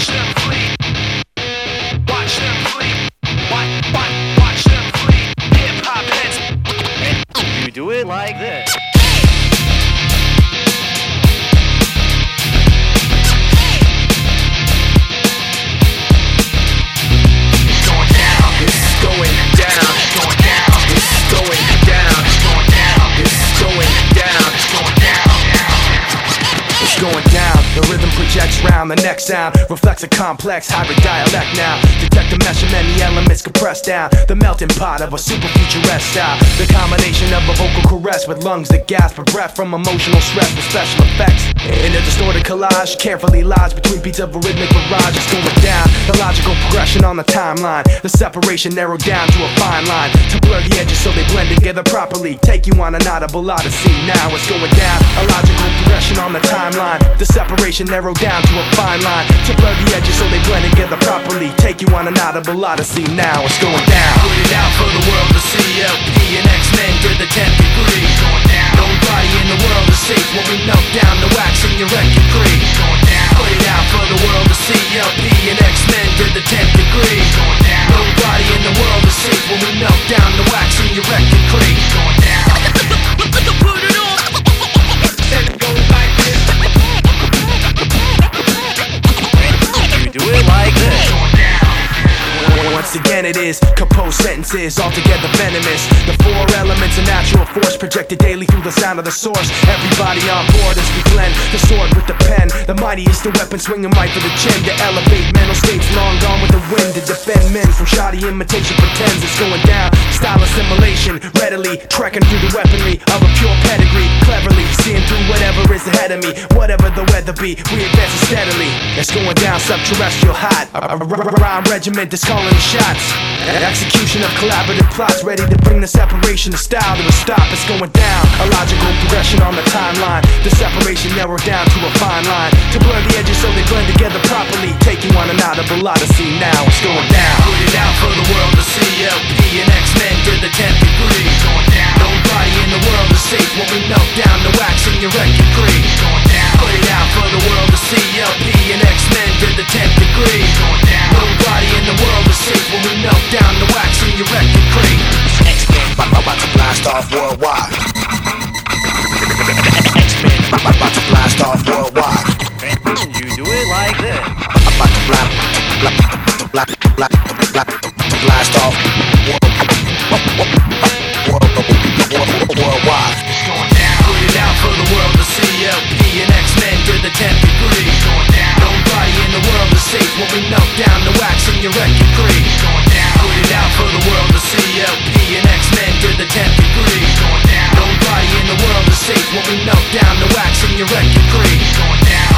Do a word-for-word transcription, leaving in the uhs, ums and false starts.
Watch them flee. Watch them flee. Watch, watch, watch them flee. Hip hop heads. You do it like this. Going down, the rhythm projects round. The next sound reflects a complex hybrid dialect now. Detect the mesh of many elements compressed down. The melting pot of a super futuresque style. The combination of a vocal caress with lungs that gasp for breath from emotional stress with special effects. In a distorted collage, carefully lies between beats of a rhythmic barrage. It's going down, the logical progression on the timeline. The separation narrowed down to a fine line to blur the edges so they blend together properly. Take you on an audible odyssey. Now it's going down, a logical progression on the timeline. The separation narrowed down to a fine line to blur the edges so they blend together properly. Take you on an audible odyssey. Now it's going down. Put it out for the world to see. L P and X-Men to the tenth degree. Going down. Nobody in the world is safe when we melt down the wax in your record crate. Going down. Put it out for the world to see. L P and X-Men to the tenth degree. Going down. Nobody in the world is safe when we melt down the wax in your record crate. Going down. Put it on. Let it go like this. You do it like this. Once again it is composed sentences, altogether venomous. The four elements of natural force projected daily through the sound of the source. Everybody on board as we blend the sword with the pen. The mightiest the weapon swinging right for the chin. To elevate mental states long gone with the wind. To defend men from shoddy imitation pretends it's going down. Style assimilation, readily trekking through the weaponry of a pure pedigree. Cleverly seeing through whatever is ahead of me. Whatever the weather be, we advance steadily. It's going down subterrestrial hot. A rhyme regiment that's calling the shots. Execution of collaborative plots ready to bring the separation of style to a stop. It's going down, a logical progression on the timeline. The separation narrowed down to a fine line to blur the edges so they blend together properly. Take you on an audible odyssey. Now it's going down. Put it out for the world to see. L P and X-Men to the tenth degree. Going down. Nobody in the world is safe when we melt down the wax in your record crate. Going down. Put it out for the world to see. L P and X-Men to the tenth degree. Going down. Nobody in the world is safe when we melt down the wax in your record crate. X-Men about to blast off worldwide. X-Men about to blast off worldwide. You do it like this. About to blast, blast, blast, blast, blast, blast off worldwide. Going down. Put it out for the world to see. L P and X-Men to the tenth degree. Going down. Nobody in the world is safe when we melt down the wax in your record crate. Going down. Put it out for the world to see. L P and X-Men to the tenth degree. Going down. Nobody in the world is safe when we melt down the wax in your record crate. Going down.